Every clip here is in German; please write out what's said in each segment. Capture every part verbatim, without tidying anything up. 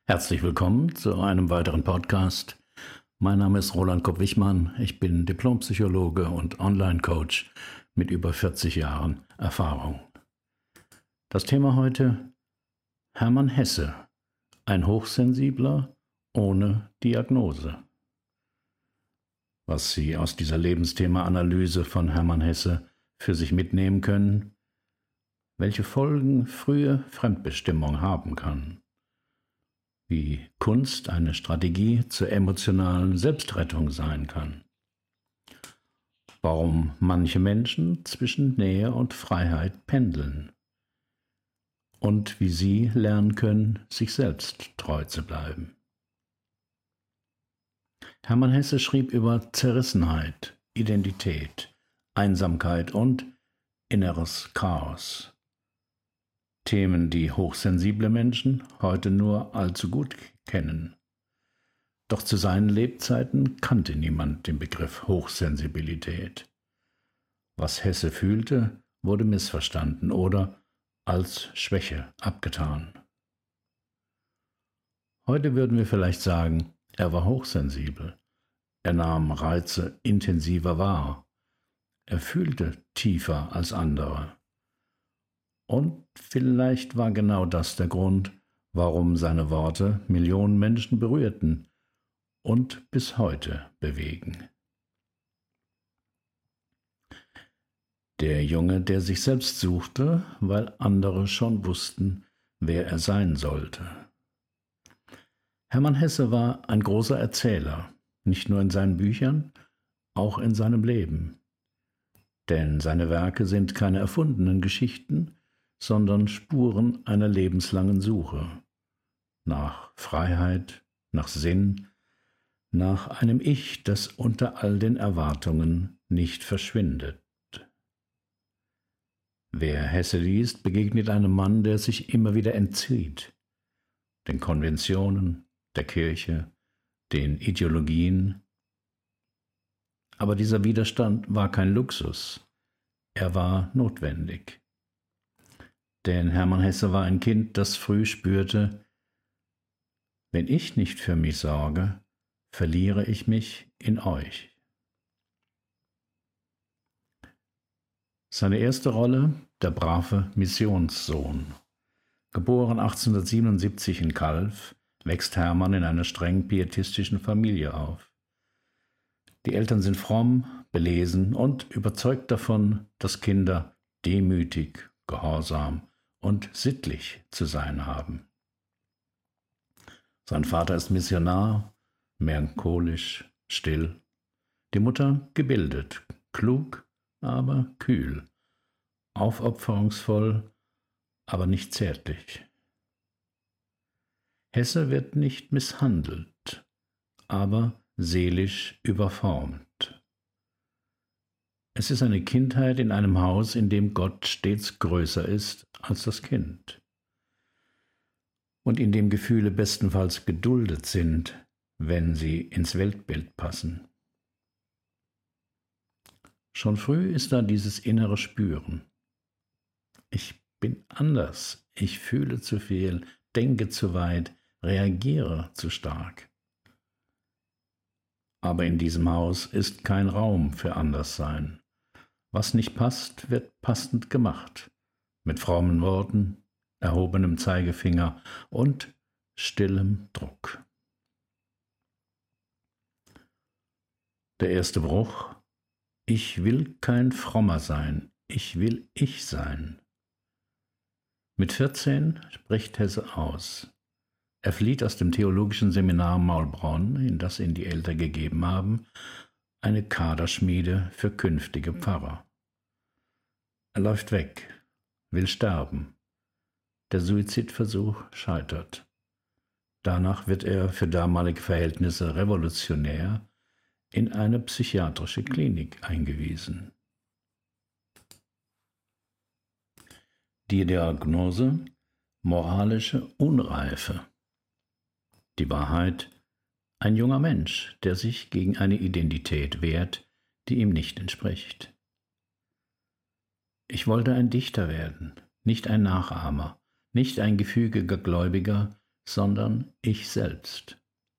Herzlich willkommen zu einem weiteren Podcast. Mein Name ist Roland Kopp-Wichmann. Ich bin Diplompsychologe und Online-Coach mit über vierzig Jahren Erfahrung. Das Thema heute: Hermann Hesse, ein Hochsensibler ohne Diagnose. Was Sie aus dieser Lebensthema-Analyse von Hermann Hesse für sich mitnehmen können, welche Folgen frühe Fremdbestimmung haben kann, wie Kunst eine Strategie zur emotionalen Selbstrettung sein kann, warum manche Menschen zwischen Nähe und Freiheit pendeln und wie Sie lernen können, sich selbst treu zu bleiben. Hermann Hesse schrieb über Zerrissenheit, Identität, Einsamkeit und inneres Chaos. Themen, die hochsensible Menschen heute nur allzu gut kennen. Doch zu seinen Lebzeiten kannte niemand den Begriff Hochsensibilität. Was Hesse fühlte, wurde missverstanden oder als Schwäche abgetan. Heute würden wir vielleicht sagen, er war hochsensibel. Er nahm Reize intensiver wahr. Er fühlte tiefer als andere. Und vielleicht war genau das der Grund, warum seine Worte Millionen Menschen berührten und bis heute bewegen. Der Junge, der sich selbst suchte, weil andere schon wussten, wer er sein sollte. Hermann Hesse war ein großer Erzähler, nicht nur in seinen Büchern, auch in seinem Leben. Denn seine Werke sind keine erfundenen Geschichten, sondern Spuren einer lebenslangen Suche nach Freiheit, nach Sinn, nach einem Ich, das unter all den Erwartungen nicht verschwindet. Wer Hesse liest, begegnet einem Mann, der sich immer wieder entzieht, den Konventionen, der Kirche, den Ideologien. Aber dieser Widerstand war kein Luxus, er war notwendig. Denn Hermann Hesse war ein Kind, das früh spürte: Wenn ich nicht für mich sorge, verliere ich mich in euch. Seine erste Rolle: der brave Missionssohn. Geboren achtzehnhundertsiebenundsiebzig in Calw, wächst Hermann in einer streng pietistischen Familie auf. Die Eltern sind fromm, belesen und überzeugt davon, dass Kinder demütig, gehorsam und sittlich zu sein haben. Sein Vater ist Missionar, melancholisch, still. Die Mutter gebildet, klug, aber kühl, aufopferungsvoll, aber nicht zärtlich. Hesse wird nicht misshandelt, aber seelisch überformt. Es ist eine Kindheit in einem Haus, in dem Gott stets größer ist als das Kind und in dem Gefühle bestenfalls geduldet sind, wenn sie ins Weltbild passen. Schon früh ist da dieses innere Spüren. Ich bin anders, ich fühle zu viel, denke zu weit, reagiere zu stark. Aber in diesem Haus ist kein Raum für Anderssein. Was nicht passt, wird passend gemacht, mit frommen Worten, erhobenem Zeigefinger und stillem Druck. Der erste Bruch: Ich will kein Frommer sein, ich will ich sein. Mit vierzehn spricht Hesse aus. Er flieht aus dem theologischen Seminar Maulbronn, in das ihn die Eltern gegeben haben, eine Kaderschmiede für künftige Pfarrer. Er läuft weg, will sterben. Der Suizidversuch scheitert. Danach wird er für damalige Verhältnisse revolutionär in eine psychiatrische Klinik eingewiesen. Die Diagnose: moralische Unreife. Die Wahrheit: ein junger Mensch, der sich gegen eine Identität wehrt, die ihm nicht entspricht. Ich wollte ein Dichter werden, nicht ein Nachahmer, nicht ein gefügiger Gläubiger, sondern ich selbst.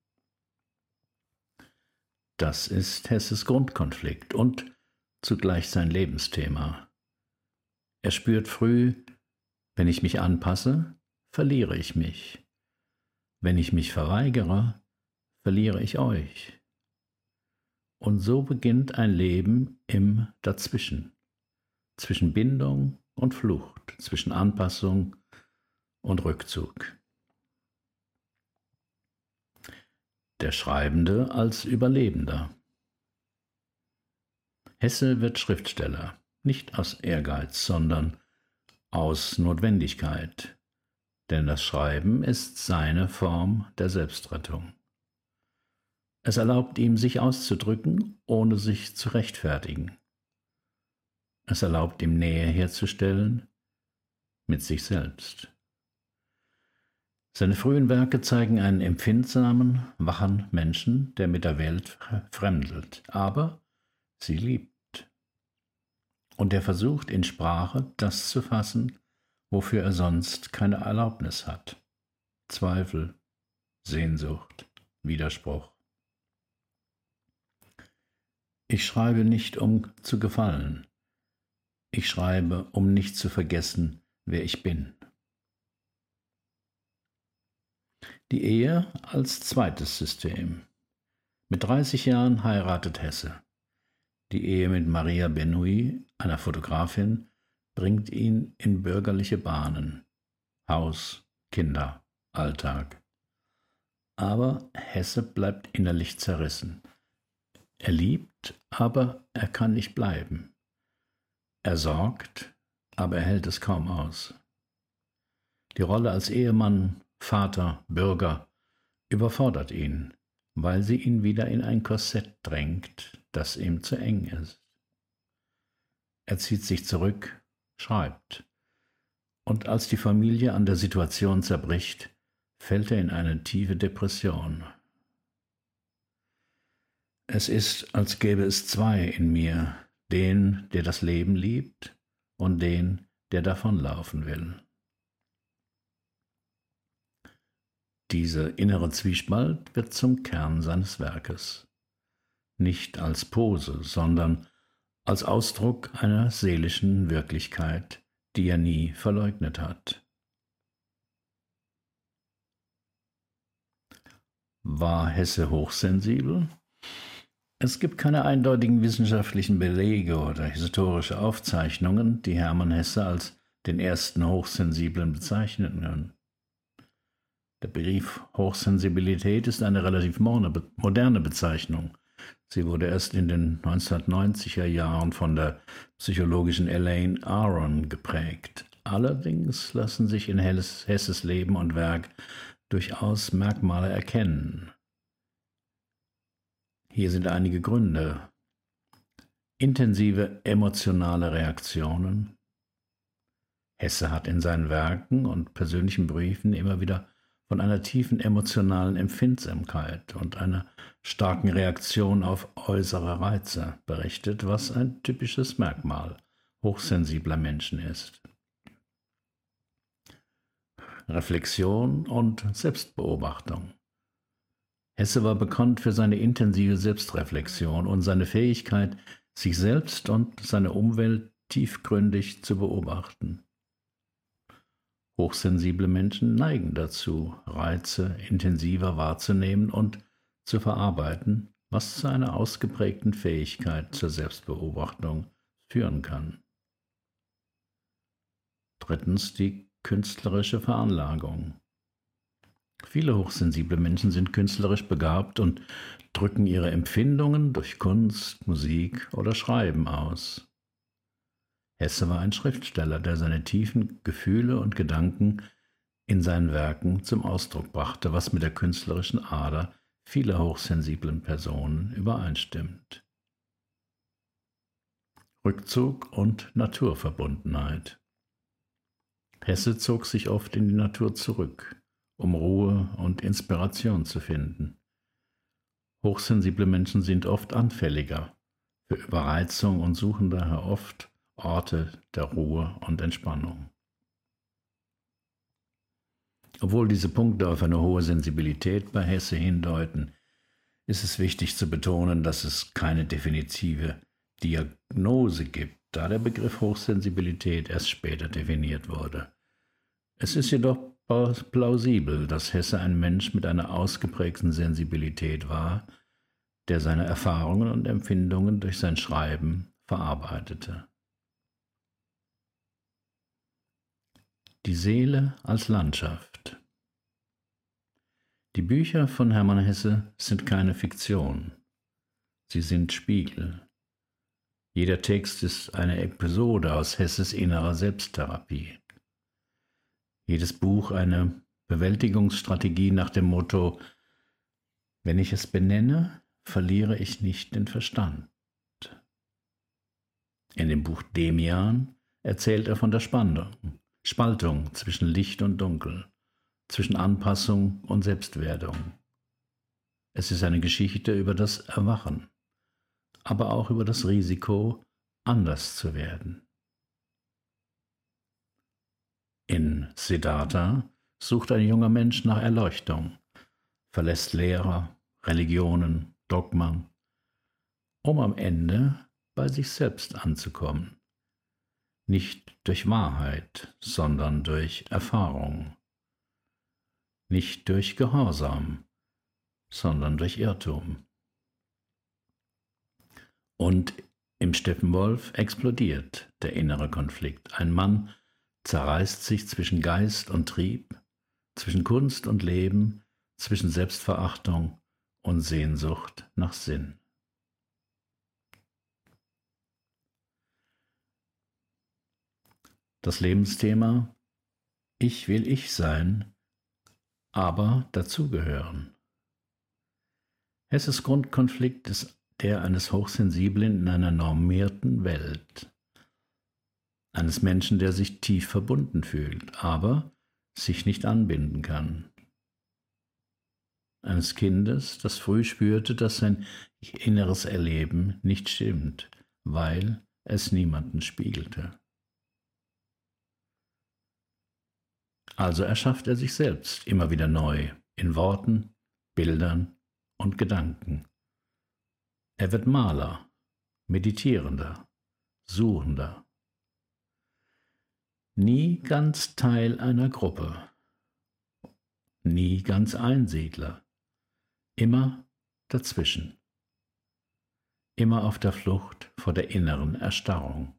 Das ist Hesses Grundkonflikt und zugleich sein Lebensthema. Er spürt früh, wenn ich mich anpasse, verliere ich mich. Wenn ich mich verweigere, verliere ich euch. Und so beginnt ein Leben im Dazwischen, zwischen Bindung und Flucht, zwischen Anpassung und Rückzug. Der Schreibende als Überlebender. Hesse wird Schriftsteller, nicht aus Ehrgeiz, sondern aus Notwendigkeit, denn das Schreiben ist seine Form der Selbstrettung. Es erlaubt ihm, sich auszudrücken, ohne sich zu rechtfertigen. Es erlaubt ihm, Nähe herzustellen mit sich selbst. Seine frühen Werke zeigen einen empfindsamen, wachen Menschen, der mit der Welt fremdelt, aber sie liebt. Und er versucht in Sprache das zu fassen, wofür er sonst keine Erlaubnis hat. Zweifel, Sehnsucht, Widerspruch. Ich schreibe nicht, um zu gefallen. Ich schreibe, um nicht zu vergessen, wer ich bin. Die Ehe als zweites System. Mit dreißig Jahren heiratet Hesse. Die Ehe mit Maria Benoît, einer Fotografin, bringt ihn in bürgerliche Bahnen. Haus, Kinder, Alltag. Aber Hesse bleibt innerlich zerrissen. Er liebt, aber er kann nicht bleiben. Er sorgt, aber er hält es kaum aus. Die Rolle als Ehemann, Vater, Bürger überfordert ihn, weil sie ihn wieder in ein Korsett drängt, das ihm zu eng ist. Er zieht sich zurück, schreibt, und als die Familie an der Situation zerbricht, fällt er in eine tiefe Depression. Es ist, als gäbe es zwei in mir, den, der das Leben liebt, und den, der davonlaufen will. Dieser innere Zwiespalt wird zum Kern seines Werkes, nicht als Pose, sondern als Ausdruck einer seelischen Wirklichkeit, die er nie verleugnet hat. War Hesse hochsensibel? Es gibt keine eindeutigen wissenschaftlichen Belege oder historische Aufzeichnungen, die Hermann Hesse als den ersten Hochsensiblen bezeichnen können. Der Begriff Hochsensibilität ist eine relativ moderne Bezeichnung. Sie wurde erst in den neunzehnhundertneunziger Jahren von der psychologischen Elaine Aron geprägt. Allerdings lassen sich in Hesses Leben und Werk durchaus Merkmale erkennen. Hier sind einige Gründe. Intensive emotionale Reaktionen. Hesse hat in seinen Werken und persönlichen Briefen immer wieder von einer tiefen emotionalen Empfindsamkeit und einer starken Reaktion auf äußere Reize berichtet, was ein typisches Merkmal hochsensibler Menschen ist. Reflexion und Selbstbeobachtung. Hesse war bekannt für seine intensive Selbstreflexion und seine Fähigkeit, sich selbst und seine Umwelt tiefgründig zu beobachten. Hochsensible Menschen neigen dazu, Reize intensiver wahrzunehmen und zu verarbeiten, was zu einer ausgeprägten Fähigkeit zur Selbstbeobachtung führen kann. Drittens die künstlerische Veranlagung. Viele hochsensible Menschen sind künstlerisch begabt und drücken ihre Empfindungen durch Kunst, Musik oder Schreiben aus. Hesse war ein Schriftsteller, der seine tiefen Gefühle und Gedanken in seinen Werken zum Ausdruck brachte, was mit der künstlerischen Ader vieler hochsensiblen Personen übereinstimmt. Rückzug und Naturverbundenheit. Hesse zog sich oft in die Natur zurück, um Ruhe und Inspiration zu finden. Hochsensible Menschen sind oft anfälliger für Überreizung und suchen daher oft Orte der Ruhe und Entspannung. Obwohl diese Punkte auf eine hohe Sensibilität bei Hesse hindeuten, ist es wichtig zu betonen, dass es keine definitive Diagnose gibt, da der Begriff Hochsensibilität erst später definiert wurde. Es ist jedoch plausibel, dass Hesse ein Mensch mit einer ausgeprägten Sensibilität war, der seine Erfahrungen und Empfindungen durch sein Schreiben verarbeitete. Die Seele als Landschaft. Die Bücher von Hermann Hesse sind keine Fiktion. Sie sind Spiegel. Jeder Text ist eine Episode aus Hesses innerer Selbsttherapie. Jedes Buch eine Bewältigungsstrategie nach dem Motto: Wenn ich es benenne, verliere ich nicht den Verstand. In dem Buch Demian erzählt er von der Spannung. Spaltung zwischen Licht und Dunkel, zwischen Anpassung und Selbstwerdung. Es ist eine Geschichte über das Erwachen, aber auch über das Risiko, anders zu werden. In Siddhartha sucht ein junger Mensch nach Erleuchtung, verlässt Lehrer, Religionen, Dogmen, um am Ende bei sich selbst anzukommen. Nicht durch Wahrheit, sondern durch Erfahrung. Nicht durch Gehorsam, sondern durch Irrtum. Und im Steppenwolf explodiert der innere Konflikt. Ein Mann zerreißt sich zwischen Geist und Trieb, zwischen Kunst und Leben, zwischen Selbstverachtung und Sehnsucht nach Sinn. Das Lebensthema: Ich will ich sein, aber dazugehören. Hesses Grundkonflikt ist der eines Hochsensiblen in einer normierten Welt. Eines Menschen, der sich tief verbunden fühlt, aber sich nicht anbinden kann. Eines Kindes, das früh spürte, dass sein inneres Erleben nicht stimmt, weil es niemanden spiegelte. Also erschafft er sich selbst immer wieder neu, in Worten, Bildern und Gedanken. Er wird Maler, Meditierender, Suchender. Nie ganz Teil einer Gruppe, nie ganz Einsiedler, immer dazwischen, immer auf der Flucht vor der inneren Erstarrung.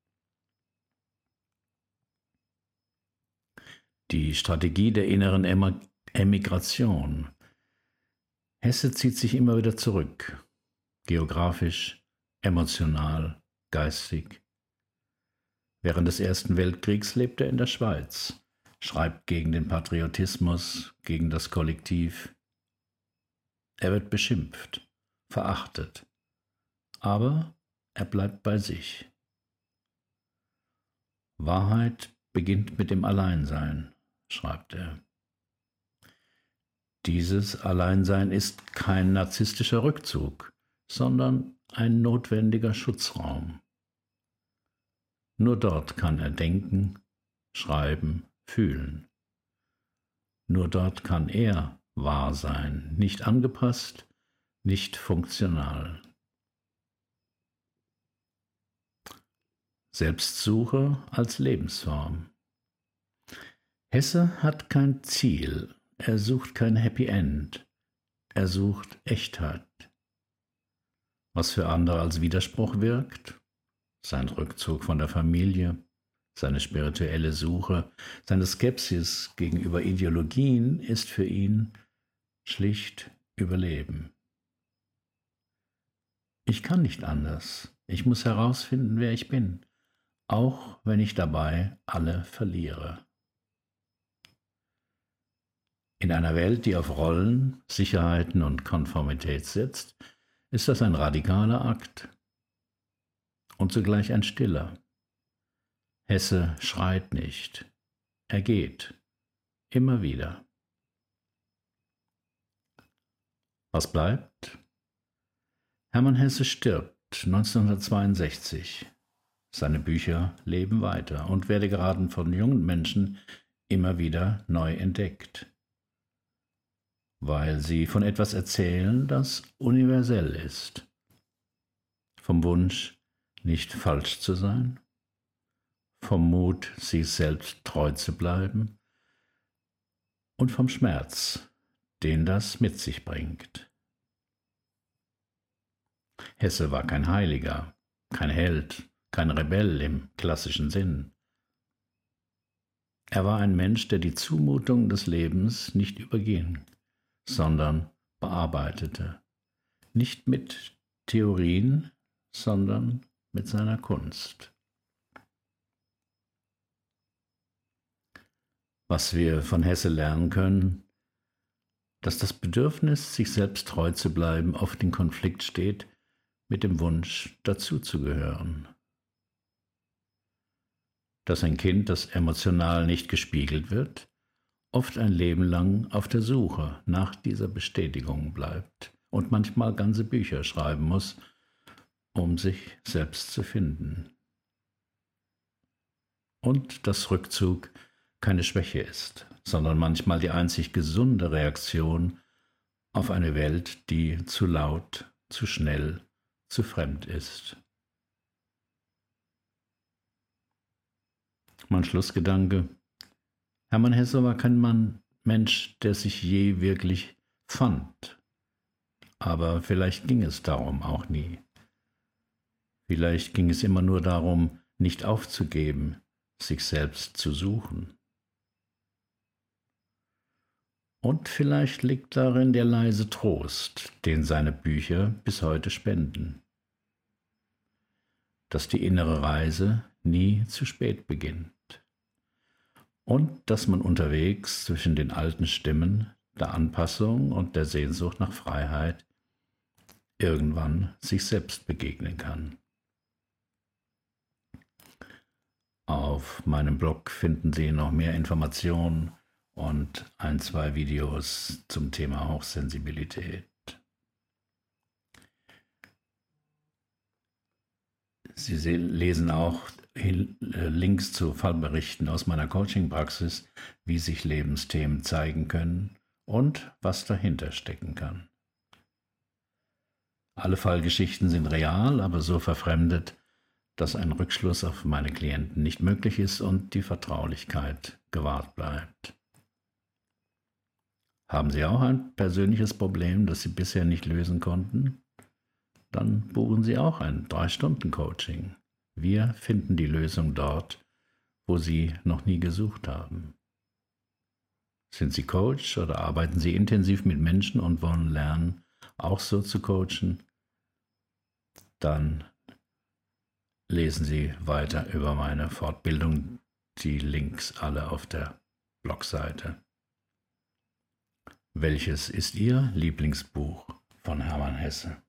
Die Strategie der inneren Emigration. Hesse zieht sich immer wieder zurück, geografisch, emotional, geistig. Während des Ersten Weltkriegs lebt er in der Schweiz, schreibt gegen den Patriotismus, gegen das Kollektiv. Er wird beschimpft, verachtet, aber er bleibt bei sich. Wahrheit beginnt mit dem Alleinsein, schreibt er. Dieses Alleinsein ist kein narzisstischer Rückzug, sondern ein notwendiger Schutzraum. Nur dort kann er denken, schreiben, fühlen. Nur dort kann er wahr sein, nicht angepasst, nicht funktional. Selbstsuche als Lebensform. Hesse hat kein Ziel, er sucht kein Happy End, er sucht Echtheit. Was für andere als Widerspruch wirkt, sein Rückzug von der Familie, seine spirituelle Suche, seine Skepsis gegenüber Ideologien ist für ihn schlicht Überleben. Ich kann nicht anders, ich muss herausfinden, wer ich bin, auch wenn ich dabei alle verliere. In einer Welt, die auf Rollen, Sicherheiten und Konformität setzt, ist das ein radikaler Akt und zugleich ein stiller. Hesse schreit nicht, er geht, immer wieder. Was bleibt? Hermann Hesse stirbt neunzehnhundertzweiundsechzig. Seine Bücher leben weiter und werden gerade von jungen Menschen immer wieder neu entdeckt, weil sie von etwas erzählen, das universell ist. Vom Wunsch, nicht falsch zu sein, vom Mut, sich selbst treu zu bleiben und vom Schmerz, den das mit sich bringt. Hesse war kein Heiliger, kein Held, kein Rebell im klassischen Sinn. Er war ein Mensch, der die Zumutung des Lebens nicht überging, sondern bearbeitete, nicht mit Theorien, sondern mit seiner Kunst. Was wir von Hesse lernen können, dass das Bedürfnis, sich selbst treu zu bleiben, oft in Konflikt steht mit dem Wunsch, dazuzugehören. Dass ein Kind, das emotional nicht gespiegelt wird, oft ein Leben lang auf der Suche nach dieser Bestätigung bleibt und manchmal ganze Bücher schreiben muss, um sich selbst zu finden. Und dass Rückzug keine Schwäche ist, sondern manchmal die einzig gesunde Reaktion auf eine Welt, die zu laut, zu schnell, zu fremd ist. Mein Schlussgedanke: Hermann Hesse war kein Mann, Mensch, der sich je wirklich fand. Aber vielleicht ging es darum auch nie. Vielleicht ging es immer nur darum, nicht aufzugeben, sich selbst zu suchen. Und vielleicht liegt darin der leise Trost, den seine Bücher bis heute spenden. Dass die innere Reise nie zu spät beginnt. Und dass man unterwegs zwischen den alten Stimmen der Anpassung und der Sehnsucht nach Freiheit irgendwann sich selbst begegnen kann. Auf meinem Blog finden Sie noch mehr Informationen und ein, zwei Videos zum Thema Hochsensibilität. Sie lesen auch Links zu Fallberichten aus meiner Coaching-Praxis, wie sich Lebensthemen zeigen können und was dahinter stecken kann. Alle Fallgeschichten sind real, aber so verfremdet, dass ein Rückschluss auf meine Klienten nicht möglich ist und die Vertraulichkeit gewahrt bleibt. Haben Sie auch ein persönliches Problem, das Sie bisher nicht lösen konnten? Dann buchen Sie auch ein drei Stunden Coaching. Wir finden die Lösung dort, wo Sie noch nie gesucht haben. Sind Sie Coach oder arbeiten Sie intensiv mit Menschen und wollen lernen, auch so zu coachen? Dann lesen Sie weiter über meine Fortbildung, die Links alle auf der Blogseite. Welches ist Ihr Lieblingsbuch von Hermann Hesse?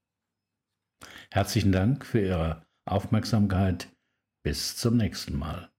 Herzlichen Dank für Ihre Aufmerksamkeit. Bis zum nächsten Mal.